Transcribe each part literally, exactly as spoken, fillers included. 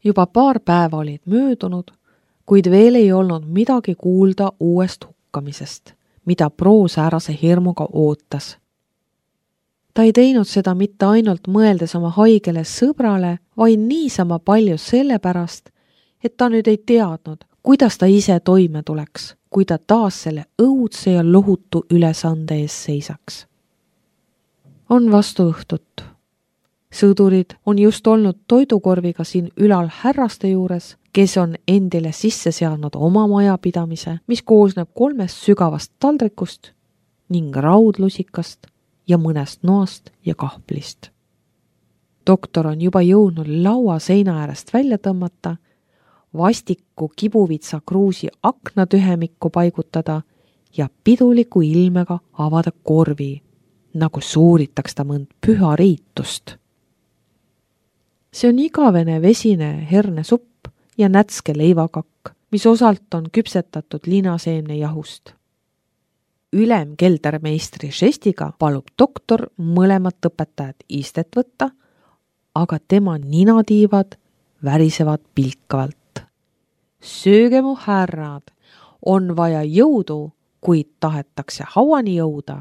Juba paar päeva olid möödunud, kuid veel ei olnud midagi kuulda uuest hukkamisest, mida Pro säärase hirmuga ootas. Ta ei teinud seda mitte ainult mõeldes oma haigele sõbrale, vaid niisama palju sellepärast, et ta nüüd ei teadnud, kuidas ta ise toime tuleks, kui ta taas selle õudse ja lohutu ülesande ees seisaks. On vastu õhtut. Sõdurid on just olnud toidukorviga siin ülal härraste juures, kes on endile sisse seadnud oma majapidamise, mis koosneb kolmest sügavast taldrikust ning raudlusikast ja mõnest noast ja kahplist. Doktor on juba jõudnud laua seina äärest välja tõmmata, vastiku kibuvitsa kruusi aknatühemikku paigutada ja piduliku ilmega avada korvi, nagu suuritaks ta mõnd püha riitust. See on igavene vesine hernesupp ja nätske leivakakk, mis osalt on küpsetatud linaseemne jahust. Ülem keldermeistri žestiga palub doktor mõlemat õpetajat istet võtta, aga tema ninatiivad värisevad pilkavalt. Sööge mu härrad, on vaja jõudu, kuid tahetakse hauani jõuda.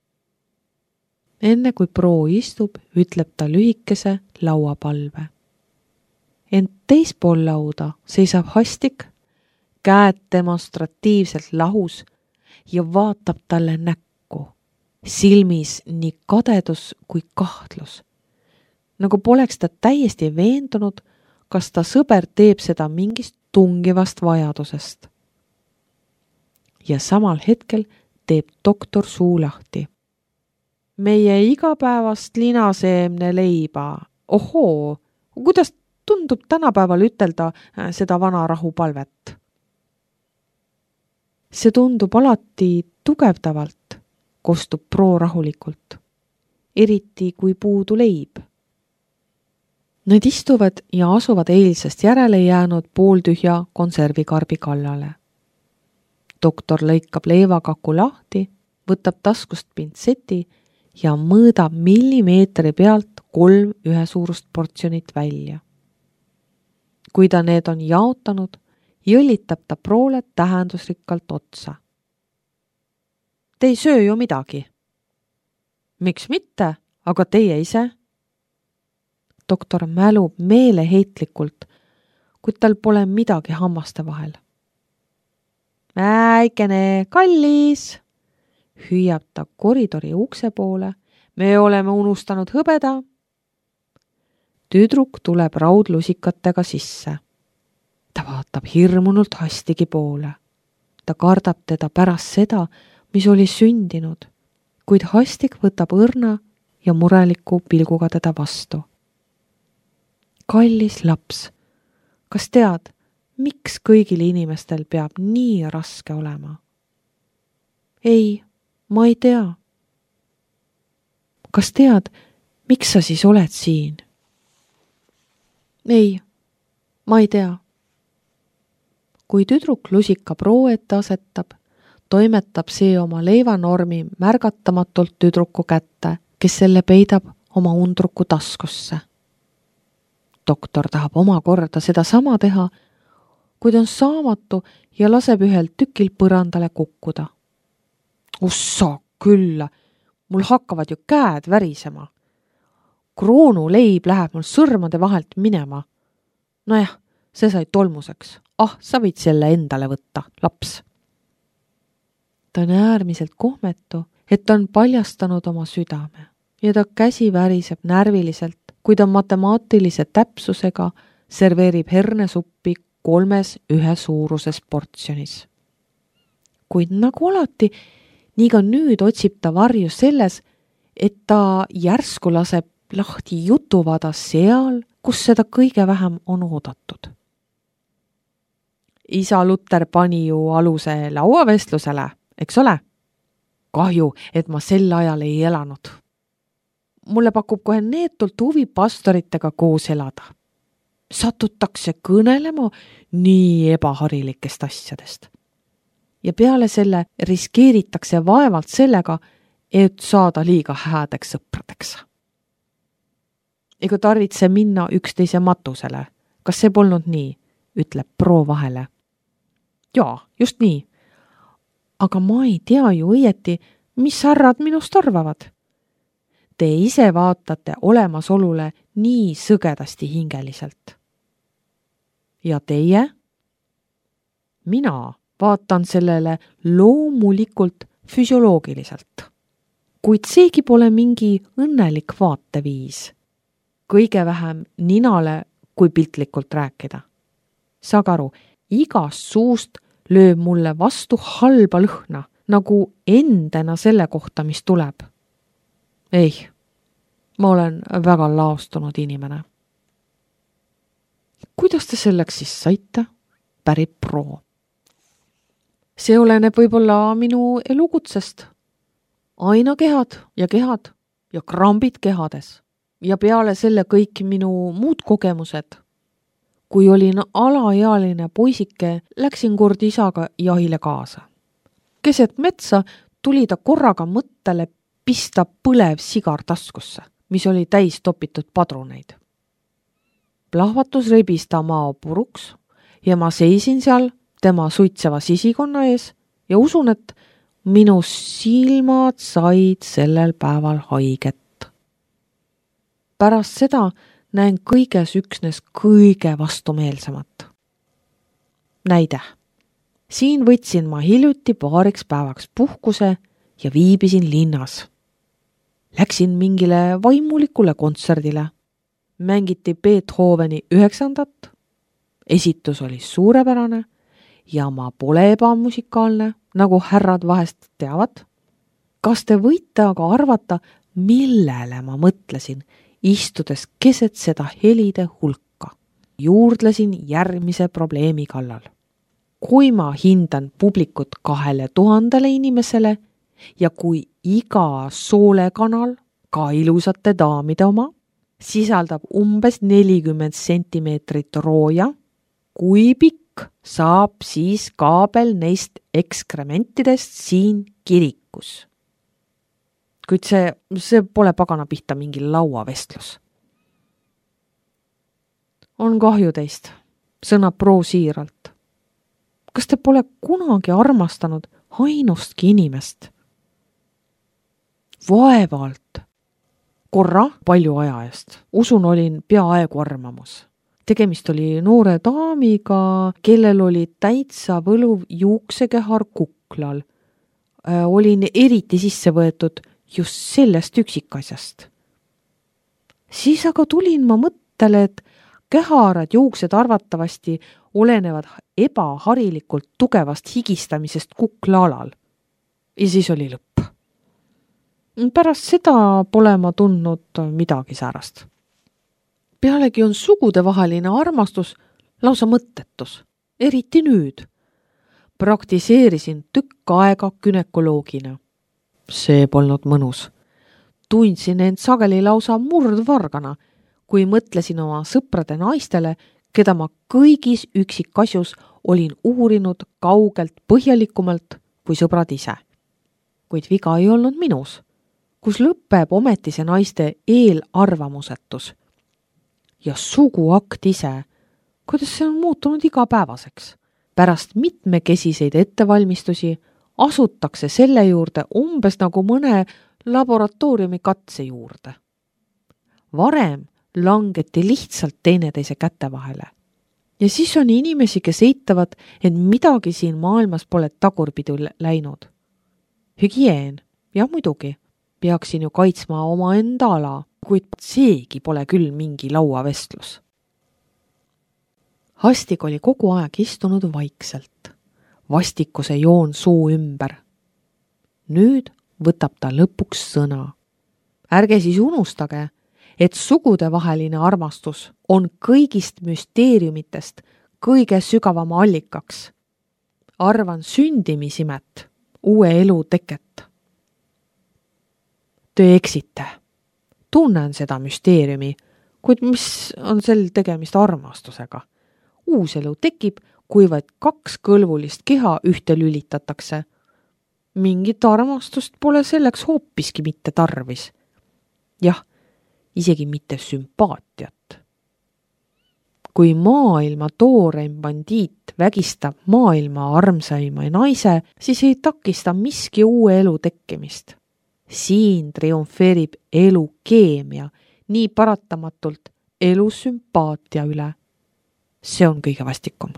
Enne kui Pro istub, ütleb ta lühikese lauapalve. Ent teispool lauda seisab Hastik, käed demonstratiivselt lahus ja vaatab talle näkku, silmis nii kadedus kui kahtlus. Nagu poleks ta täiesti veendunud, kas ta sõber teeb seda mingist tungivast vajadusest. Ja samal hetkel teeb doktor suu lahti. Meie igapäevast linaseemne leiba. Ohoo, kuidas tundub tänapäeval ütelda seda vana rahupalvet? See tundub alati tugevdavalt, kostub Pro rahulikult, eriti kui puudu leib. Nad istuvad ja asuvad eilsest järele jäänud pooltühja konservikarbi kallale. Doktor lõikab leivakaku lahti, võtab taskust pintseti ja mõõdab millimeetri pealt kolm ühesuurust portsionit välja. Kui ta need on jaotanud, jõllitab ta Prole tähendusrikkalt otsa. Te ei söö ju midagi. Miks mitte, aga teie ise? Doktor mälub meeleheitlikult, kuid tal pole midagi hammaste vahel. Väikene, kallis, hüüab ta koridori ukse poole. Me oleme unustanud hõbeda. Tüdruk tuleb raudlusikatega sisse. Ta vaatab hirmunult Hastigi poole. Ta kardab teda pärast seda, mis oli sündinud, kuid Hastik võtab õrna ja mureliku pilguga teda vastu. Kallis laps, kas tead, miks kõigil inimestel peab nii raske olema? Ei, ma ei tea. Kas tead, miks sa siis oled siin? Ei, ma ei tea. Kui tüdruk lusika Pro ette asetab, toimetab see oma leivanormi märgatamatult tüdruku kätte, kes selle peidab oma undruku taskusse. Doktor tahab oma korda seda sama teha, kuid on saamatu ja laseb ühel tükil põrandale kukkuda. Ussa küll, mul hakkavad ju käed värisema. Kroonu leib läheb mul sõrmade vahelt minema. Nojah, see sai tolmuseks. Ah, sa võid selle endale võtta, laps. Ta on äärmiselt kohmetu, et ta on paljastanud oma südame ja ta käsi väriseb närviliselt, kui ta matemaatilise täpsusega serveerib hernesuppi kolmes ühe suuruses portsjonis. Kuid nagu alati, nii ka nüüd otsib ta varju selles, et ta järsku laseb lahti jutuvada seal, kus seda kõige vähem on oodatud. Isa Luter pani ju aluse lauavestlusele, eks ole? Kahju, et ma sel ajal ei elanud. Mulle pakub kohe neetult huvi pastoritega koos elada. Satutakse kõnelema nii ebaharilikest asjadest. Ja peale selle riskeeritakse vaevalt sellega, et saada liiga häädeks sõpradeks. Ega tarvitse minna üksteise matusele, kas see polnud nii, ütleb Pro vahele. Jaa, just nii. Aga ma ei tea ju õieti, mis härrad minust arvavad. Te ise vaatate olemasolule nii sõgedasti hingeliselt. Ja teie? Mina vaatan sellele loomulikult füsioloogiliselt. Kuid seegi pole mingi õnnelik vaateviis. Kõige vähem ninale, kui piltlikult rääkida. Saag aru, igast suust lööb mulle vastu halba lõhna, nagu endena selle kohta, mis tuleb. Ei, ma olen väga laostunud inimene. Kuidas te selleks siis saite? Pärib Pro. See oleneb võib-olla minu elukutsest. Aina kehad ja kehad ja krambid kehades. Ja peale selle kõik minu muud kogemused. Kui olin alaealine poisike, läksin kord isaga jahile kaasa. Keset metsa tuli ta korraga mõttele pista põlev sigar taskusse, mis oli täis topitud padruneid. Plahvatus rebis ta mao puruks ja ma seisin seal tema suitseva sisikonna ees ja usun, et minu silmad said sellel päeval haiget. Pärast seda näen kõiges üksnes kõige vastumeelsemat. Näide. Siin võtsin ma hiljuti paariks päevaks puhkuse ja viibisin linnas. Läksin mingile vaimulikule kontserdile. Mängiti Beethoveni üheksandat. Esitus oli suurepärane ja ma pole ebamusikaalne, nagu härrad vahest teavad. Kas te võite aga arvata, millele ma mõtlesin, istudes keset seda helide hulka? Juurdlesin järgmise probleemi kallal. Kui ma hindan publikut kahele tuhandele inimesele ja kui iga soolekanal, ka ilusate daamide oma, sisaldab umbes nelikümmend sentimeetrit rooja, kui pikk saab siis kaabel neist ekskrementidest siin kirikus? Kuid see, see pole pagana pihta mingi lauavestlus. On kahju teist, sõnab Pro siiralt. Kas te pole kunagi armastanud ainustki inimest? Vaevalt. Korra palju aja eest. Usun, olin peaaegu armamus. Tegemist oli noore daamiga, kellel oli täitsa võluv juuksekehar kuklal. Äh, olin eriti sisse võetud just sellest üksikasjast. Siis aga tulin ma mõttele, et keharad juuksed arvatavasti olenevad ebaharilikult tugevast higistamisest kuklaalal. Ja siis oli lõpp. Pärast seda pole ma tundnud midagi säärast. Pealegi on sugudevaheline armastus lausa mõttetus, eriti nüüd. Praktiseerisin tükk aega gynekoloogina. See polnud mõnus. Tundsin end sageli lausa murdvargana, kui mõtlesin oma sõprade naistele, keda ma kõigis üksikasjus olin uurinud kaugelt põhjalikumalt kui sõbrad ise. Kuid viga ei olnud minus, kus lõpeb ometise naiste eelarvamusetus. Ja suguakt ise, kuidas see on muutunud igapäevaseks. Pärast mitmekesiseid ettevalmistusi asutakse selle juurde umbes nagu mõne laboratooriumi katse juurde. Varem langeti lihtsalt teineteise käte vahele. Ja siis on inimesi, kes eitavad, et midagi siin maailmas pole tagurpidu läinud. Hügieen, ja muidugi, peaksin ju kaitsma oma enda ala, kuid seegi pole küll mingi lauavestlus. Hastik oli kogu aeg istunud vaikselt, vastikuse joon suu ümber. Nüüd võtab ta lõpuks sõna. Ärge siis unustage, et sugudevaheline armastus on kõigist müsteeriumitest kõige sügavama allikaks. Arvan sündimisimet, uue elu teket. Te eksite. Tunnen seda müsteeriumi, kuid mis on sel tegemist armastusega? Uus elu tekib, kui vaid kaks kõlvulist keha ühte lülitatakse. Mingit armastust pole selleks hoopiski mitte tarvis. Jah, isegi mitte sümpaatiat. kui maailma tooreim bandiit vägistab maailma armsaima naise, siis ei takista miski uue elu tekkimist. Siin triumfeerib elu keemia, nii paratamatult elu sümpaatia üle. See on kõige vastikum.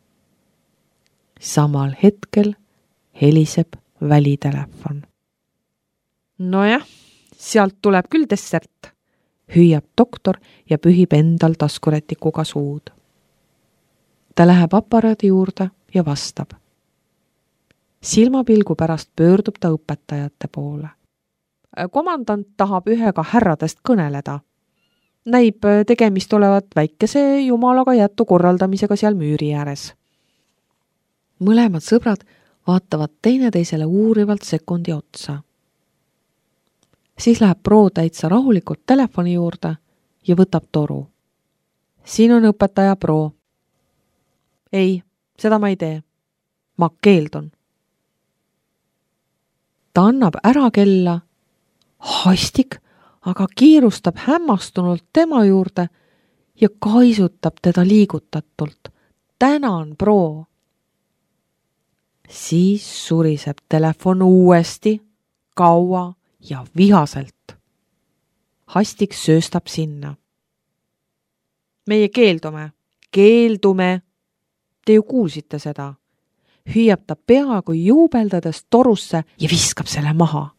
Samal hetkel heliseb välitelefon. Nojah, sealt tuleb küll dessert, hüüab doktor ja pühib endal taskurätikuga suud. Ta läheb aparaadi juurde ja vastab. Silmapilgu pärast pöördub ta õpetajate poole. Komandant tahab ühega härradest kõneleda. Näib tegemist olevat väikese jumalaga jättu korraldamisega seal müüri ääres. Mõlemad sõbrad vaatavad teineteisele uurivalt sekundi otsa. Siis läheb Pro täitsa rahulikult telefoni juurde ja võtab toru. Siin on õpetaja Pro. Ei, seda ma ei tee. Ma keeldun. Ta annab ära kella. Hastik aga kiirustab hämmastunult tema juurde ja kaisutab teda liigutatult. Tänan, Pro. Siis suriseb telefon uuesti, kaua ja vihaselt. Hastik sööstab sinna. Meie keeldume, keeldume. Te ju kuulsite seda. Hüüab ta peaaegu juubeldades torusse ja viskab selle maha.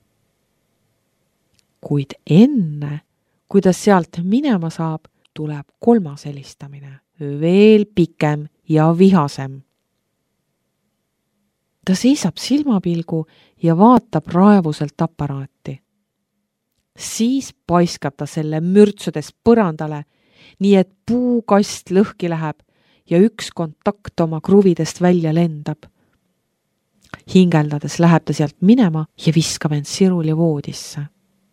Kuid enne, kui ta sealt minema saab, tuleb kolmas helistamine, veel pikem ja vihasem. Ta seisab silmapilgu ja vaatab raevuselt aparaati. Siis paiskab ta selle mürtsudes põrandale, nii et puukast lõhki läheb ja üks kontakt oma kruvidest välja lendab. Hingeldades läheb ta sealt minema ja viskab end siruli voodisse.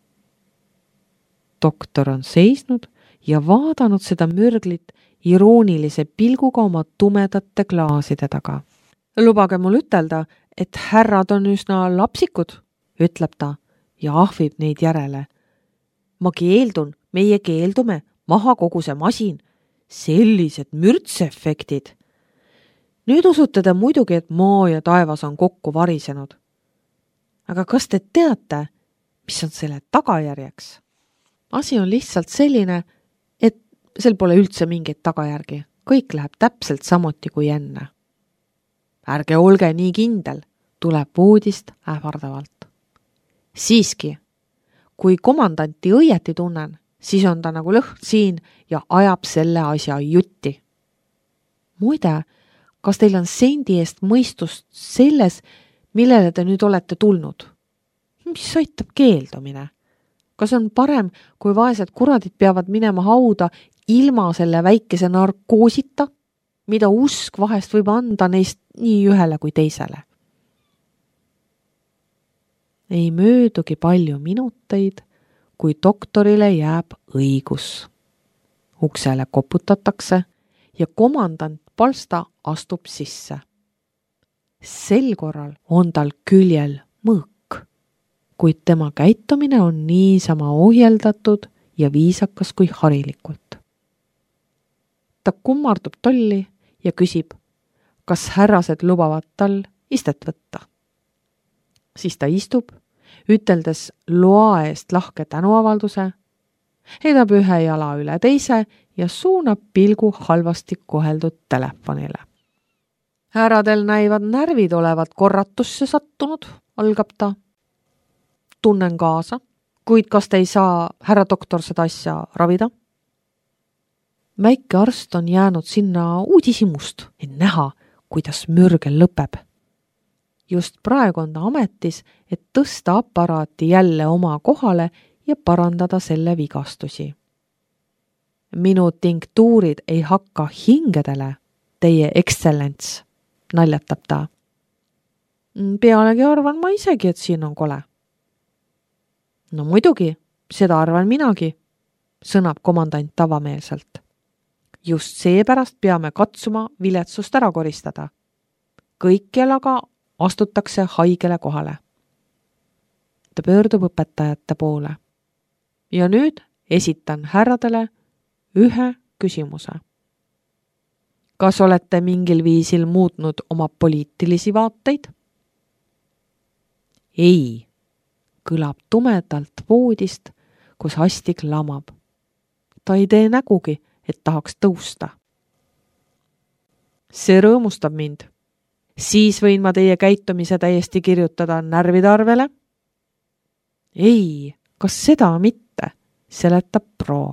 Doktor on seisnud ja vaadanud seda mürglit iroonilise pilguga oma tumedate klaaside taga. Lubage mul ütelda, et härrad on üsna lapsikud, ütleb ta ja ahvib neid järele. Ma keeldun, meie keeldume, maha kogu see masin. Sellised mürtsefektid. Nüüd usute te muidugi, et maa ja taevas on kokku varisenud. Aga kas te teate, mis on selle tagajärjeks? Asi on lihtsalt selline, et sel pole üldse mingeid tagajärgi. Kõik läheb täpselt samuti kui enne. Ärge olge nii kindel, tuleb voodist ähvardavalt. Siiski, kui komandanti õieti tunnen, siis on ta nagu lõhn siin ja ajab selle asja jutti. Muide, kas teil on sendi eest mõistust selles, millele te nüüd olete tulnud? Mis aitab keeldumine? Kas on parem, kui vaesed kuradid peavad minema hauda ilma selle väikese narkoosita, mida usk vahest võib anda neist nii ühele kui teisele? Ei möödugi palju minuteid, kui doktorile jääb õigus. Uksele koputatakse ja komandant Palsta astub sisse. Sel korral on tal küljel mõõk, kuid tema käitumine on niisama ohjeldatud ja viisakas kui harilikult. Ta kummardub tolli ja küsib, kas härrased lubavad tal istet võtta. Siis ta istub, üteldes loa eest lahke tänuavalduse, heidab ühe jala üle teise ja suunab pilgu halvasti koheldud telefonile. Härradel näivad närvid olevat korratusse sattunud, algab ta. Tunnen kaasa, kuid kas te ei saa, härra doktor, seda asja ravida? Väike arst on jäänud sinna uudishimust, et näha, kuidas mürgel lõpeb. Just praegu on ta ametis, et tõsta aparaati jälle oma kohale ja parandada selle vigastusi. Minu tinktuurid ei hakka hingedele, teie ekstsellents, naljatab ta. Pealegi arvan ma isegi, et siin on kole. No muidugi, seda arvan minagi, sõnab komandant tavameelselt. Just seepärast peame katsuma viletsust ära koristada. Kõikjal aga astutakse haigele kohale. Ta pöördub õpetajate poole. Ja nüüd esitan härradele ühe küsimuse. Kas olete mingil viisil muutnud oma poliitilisi vaateid? Ei, kõlab tumedalt voodist, kus Hastik lamab. Ta ei tee nägugi, et tahaks tõusta. See rõõmustab mind. Siis võin ma teie käitumise täiesti kirjutada närvide arvele? Ei, kas seda mitte, seletab Pro.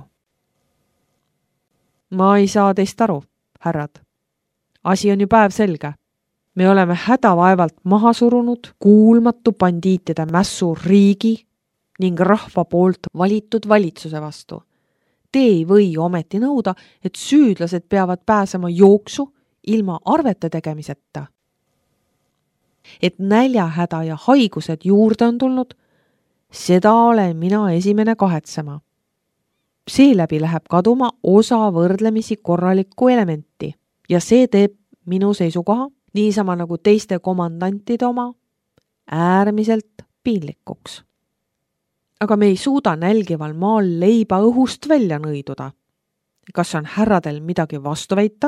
Ma ei saa teist aru, härrad. Asi on ju päev selge. Me oleme hädavaevalt maha surunud kuulmatu bandiitide mässu riigi ning rahva poolt valitud valitsuse vastu. Te ei või ometi nõuda, et süüdlased peavad pääsema jooksu ilma arvete tegemiseta. Et näljahäda ja haigused juurde on tulnud, seda olen mina esimene kahetsema. Seeläbi läheb kaduma osa võrdlemisi korralikku elementi ja see teeb minu seisukoha, niisama nagu teiste komandantide oma, äärmiselt piinlikuks. Aga me ei suuda nälgival maal leiba õhust välja nõiduda. Kas on härradel midagi vastu väita?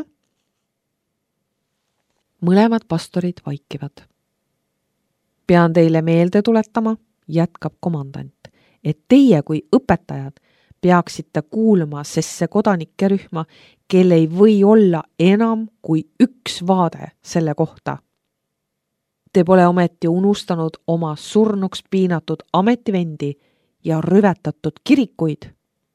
Mõlemad pastorid vaikivad. Pean teile meelde tuletama, jätkab komandant, et teie kui õpetajad peaksite kuulma sesse kodanike rühma, kel ei või olla enam kui üks vaade selle kohta. Te pole ometi unustanud oma surnuks piinatud ametivendi ja rüvetatud kirikuid.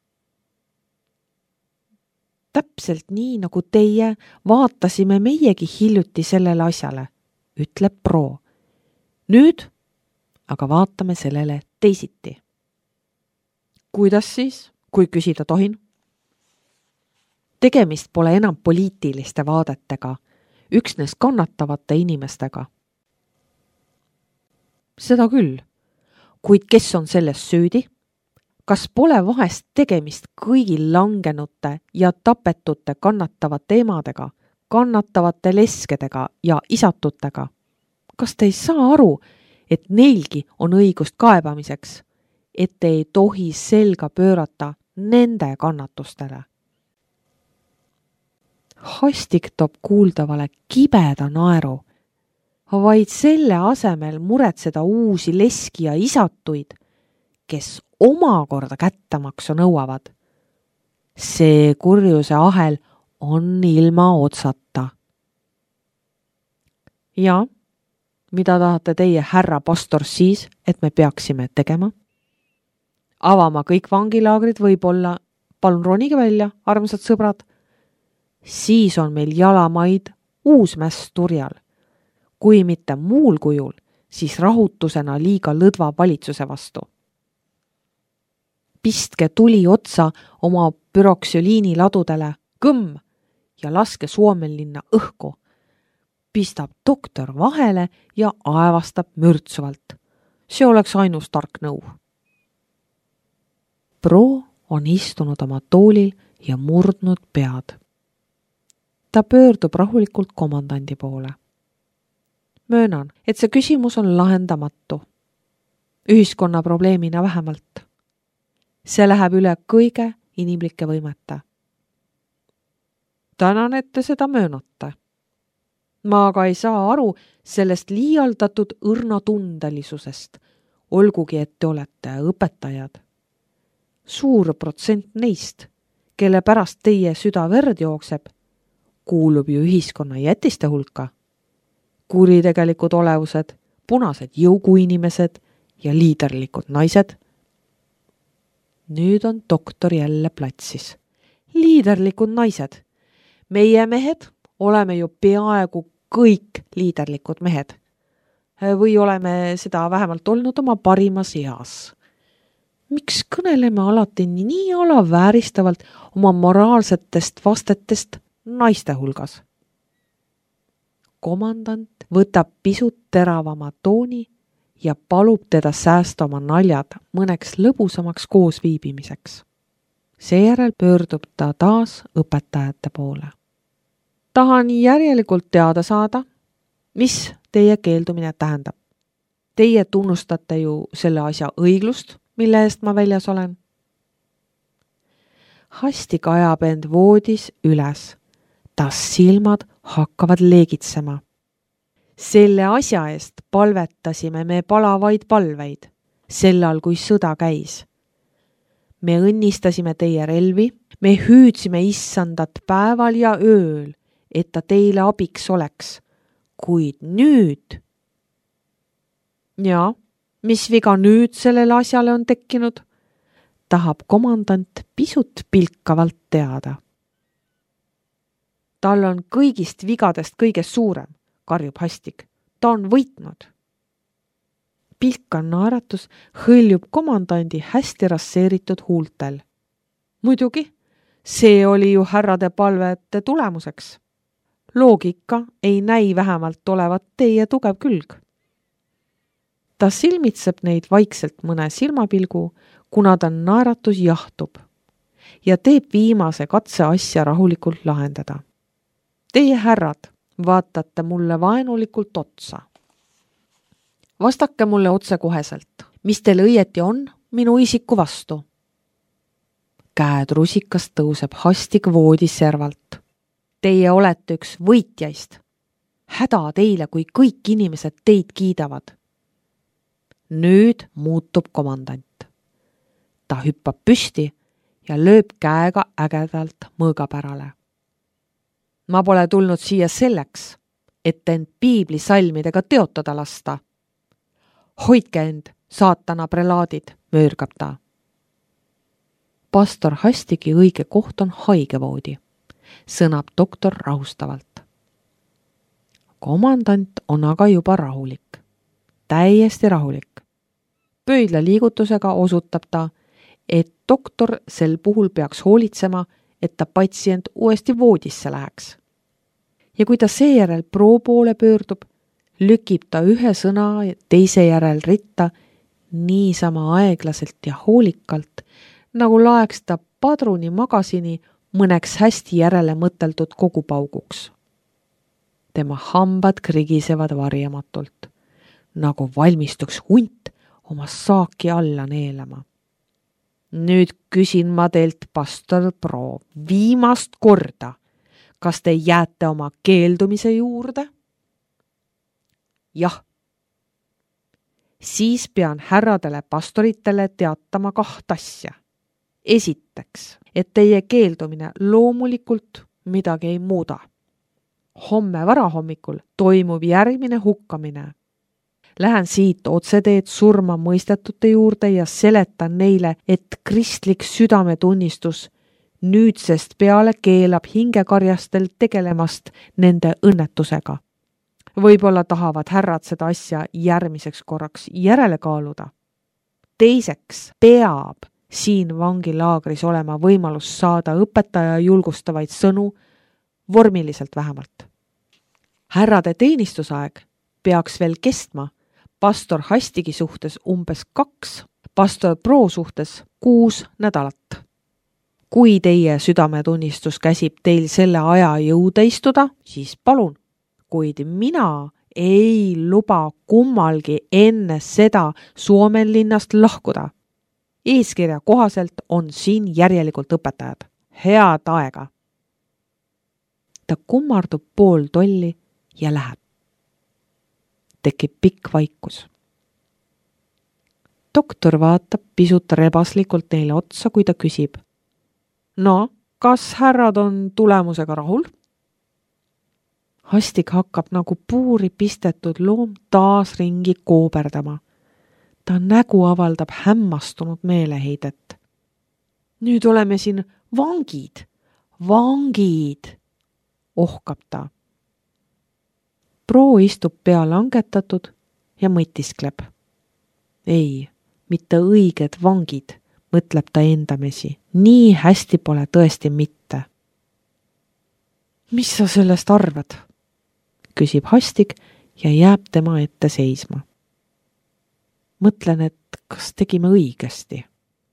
Täpselt nii, nagu teie vaatasime meiegi hiljuti sellele asjale, ütleb Pro. Nüüd aga vaatame sellele teisiti. Kuidas siis, kui küsida tohin? Tegemist pole enam poliitiliste vaadetega, üksnes kannatavate inimestega. Seda küll, kuid kes on selles süüdi? Kas pole vahest tegemist kõigi langenute ja tapetute kannatavate emadega, kannatavate leskedega ja isatutega? Kas te ei saa aru, et neilgi on õigust kaebamiseks, et te ei tohi selga pöörata nende kannatustele? Hastik toob kuuldavale kibeda naeru, vaid selle asemel muretseda uusi leski ja isatuid, kes omakorda kättamaksu nõuavad. See kurjuse ahel on ilma otsata. Ja, mida tahate teie, härra pastor, siis, et me peaksime tegema? Avama kõik vangilaagrid võib-olla, palun ronige välja, armsad sõbrad. Siis on meil jalamaid uus mäss turjal. Kui mitte muul kujul, siis rahutusena liiga lõdva valitsuse vastu. Pistke tuli otsa oma püroksüliini ladudele, kõmm, ja laske Suomenlinna õhku. Pistab doktor vahele ja aevastab mürtsuvalt. See oleks ainus tark nõu. Pro on istunud oma toolil ja murdnud pead. Ta pöördub rahulikult komandandi poole. Möönan, et see küsimus on lahendamatu. Ühiskonna probleemina vähemalt. See läheb üle kõige inimlike võimete. Tänan, et te seda möönate. Ma aga ei saa aru sellest liialdatud õrnatundelisusest, olgugi et te olete õpetajad. Suur protsent neist, kelle pärast teie süda verd jookseb, kuulub ju ühiskonna jätiste hulka. Kuritegelikud olevused, punased jõuguinimesed ja liiderlikud naised. Nüüd on doktor jälle platsis. Liiderlikud naised. Meie mehed oleme ju peaaegu kõik liiderlikud mehed. Või oleme seda vähemalt olnud oma parimas eas. Miks kõneleme alati nii alavääristavalt oma moraalsetest vastetest naiste hulgas? Komandant võtab pisut teravama tooni ja palub teda säästa oma naljad mõneks lõbusamaks koosviibimiseks. Seejärel pöördub ta taas õpetajate poole. Tahan järjelikult teada saada, mis teie keeldumine tähendab. Teie tunnustate ju selle asja õiglust, mille eest ma väljas olen. Hastik ajab end voodis üles. ta silmad hakkavad leegitsema. Selle asja eest palvetasime me palavaid palveid, sellal kui sõda käis. Me õnnistasime teie relvi, me hüüdsime issandat päeval ja ööl, et ta teile abiks oleks. Kuid nüüd... Ja, mis viga nüüd sellele asjale on tekkinud? Tahab komandant pisut pilkavalt teada. Tal on kõigist vigadest kõige suurem, karjub Hastik. Ta on võitnud. Pilkan naeratus hõljub komandandi hästi rasseeritud huultel. Muidugi, see oli ju härrade palvete tulemuseks. Loogika ei näi vähemalt olevat teie tugev külg. Ta silmitseb neid vaikselt mõne silmapilgu, kuna ta naeratus jahtub ja teeb viimase katse asja rahulikult lahendada. Teie härrad, vaatate mulle vaenulikult otsa. Vastake mulle otsekoheselt, mis teil õieti on minu isiku vastu. Käed rusikast tõuseb Hastik voodi servalt. Teie olete üks võitjaist. Häda teile, kui kõik inimesed teid kiidavad. Nüüd muutub komandant. Ta hüppab püsti ja lööb käega ägedalt mõõgapärale. Ma pole tulnud siia selleks, et end piiblisalmidega teotada lasta. Hoidke end, saatana prelaadid, möörgab ta. Pastor Hastigi õige koht on haigevoodi, sõnab doktor rahustavalt. Komandant on aga juba rahulik, täiesti rahulik. Pöidla liigutusega osutab ta, et doktor sel puhul peaks hoolitsema, et ta patsient uuesti voodisse läheks. Ja kui ta seejärel proo poole pöördub, lükib ta ühe sõna teise järel ritta niisama aeglaselt ja hoolikalt, nagu laeks ta padruni magasini mõneks hästi järele mõteldud kogupauguks. Tema hambad krigisevad varjamatult, nagu valmistuks hunt oma saaki alla neelama. Nüüd küsin ma teilt, pastor Pro, viimast korda, kas te jääte oma keeldumise juurde? Jah. Siis pean härradele pastoritele teatama kaht asja. Esiteks, et teie keeldumine loomulikult midagi ei muuda. Homme varahommikul toimub järgmine hukkamine. Lähen siit otseteed surma mõistetute juurde ja seletan neile, et kristlik südametunnistus nüüdsest peale keelab hingekarjastel tegelemast nende õnnetusega. Võib-olla tahavad härrad seda asja järgmiseks korraks järele kaaluda. Teiseks peab siin vangilaagris olema võimalus saada õpetaja julgustavaid sõnu, vormiliselt vähemalt. Härrade teenistusaeg peaks veel kestma, pastor Hastigi suhtes umbes kaks, pastor Pro suhtes kuus nädalat. Kui teie südametunnistus käsib teil selle aja jõuda istuda, siis palun, kuid mina ei luba kummalgi enne seda Suomenlinnast lahkuda. Eeskirja kohaselt on siin järjelikult õpetajad. Head aega! Ta kummardub pool tolli ja läheb. Tekib pikk vaikus. Doktor vaatab pisut rebaslikult neile otsa, kui ta küsib. No, kas härrad on tulemusega rahul? Hastik hakkab nagu puuri pistetud loom taas ringi kooberdama. Ta nägu avaldab hämmastunud meeleheidet. Nüüd oleme siin vangid, vangid, ohkab ta. Pro istub pea langetatud ja mõtiskleb. Ei, mitte õiged vangid, mõtleb ta endamesi. Nii hästi pole tõesti mitte. Mis sa sellest arvad? Küsib Hastik ja jääb tema ette seisma. Mõtlen, et kas tegime õigesti.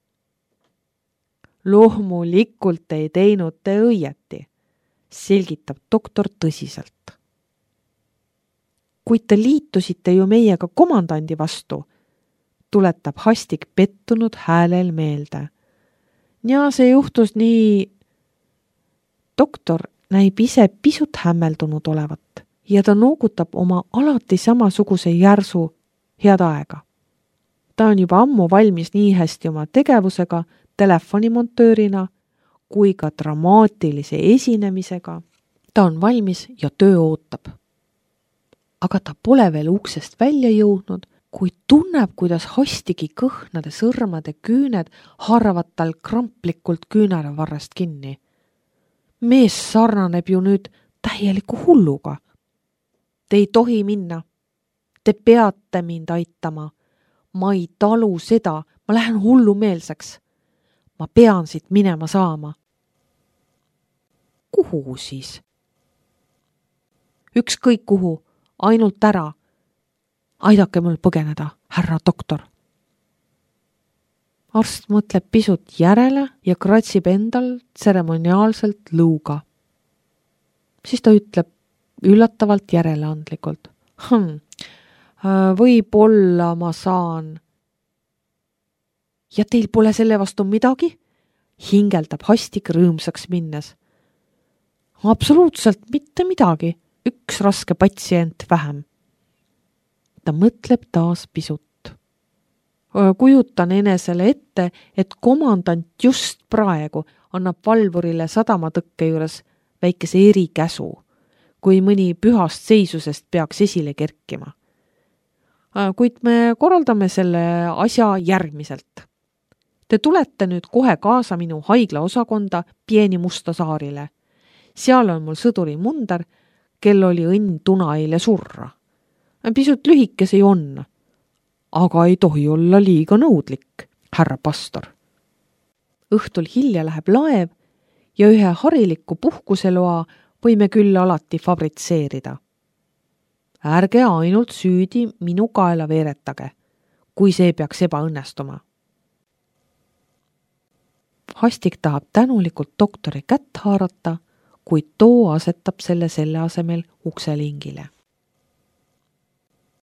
Loomulikult ei teinud te õieti, selgitab doktor tõsiselt. Kuid te liitusite ju meiega komandandi vastu, tuletab Hastik pettunud häälel meelde. Ja see juhtus nii... Doktor näib ise pisut hämmeldunud olevat ja ta noogutab oma alati samasuguse järsu head aega. Ta on juba ammu valmis nii hästi oma tegevusega telefonimontöörina kui ka dramaatilise esinemisega. Ta on valmis ja töö ootab. Aga ta pole veel uksest välja jõudnud, kui tunneb, kuidas Hastigi kõhnade sõrmade küüned haaravad tal kramplikult küünaravarrest kinni. Mees sarnaneb ju nüüd täieliku hulluga. Te ei tohi minna. Te peate mind aitama. Ma ei talu seda, ma lähen hullumeelseks. Ma pean siit minema saama. Kuhu siis? Ükskõik kuhu, ainult ära. Aidake mul põgeneda, härra doktor. Arst mõtleb pisut järele ja kratsib endal tseremoniaalselt lõuga. Siis ta ütleb üllatavalt järeleandlikult. Hm, võib-olla ma saan. Ja teil pole selle vastu midagi? Hingeldab Hastik rõõmsaks minnes. Absoluutselt mitte midagi. Üks raske patsient vähem. Ta mõtleb taas pisut. Kujutan enesele ette, et komandant just praegu annab valvurile sadamatõkke juures väikese erikäsu, kui mõni pühast seisusest peaks esile kerkima. Kuid me korraldame selle asja järgmiselt. Te tulete nüüd kohe kaasa minu haiglaosakonda Pieni Musta saarile. Seal on mul sõduri munder, kel oli õnn Dunaile surra. Pisut lühikese on, aga ei tohi olla liiga nõudlik, härra pastor. Õhtul hilja läheb laev ja ühe hariliku puhkuseloa võime küll alati fabritseerida. Ärge ainult süüdi minu kaela veeretage, kui see peaks ebaõnnestuma. Hastik tahab tänulikult doktori kätt haarata, kuid too asetab selle selle asemel ukselingile.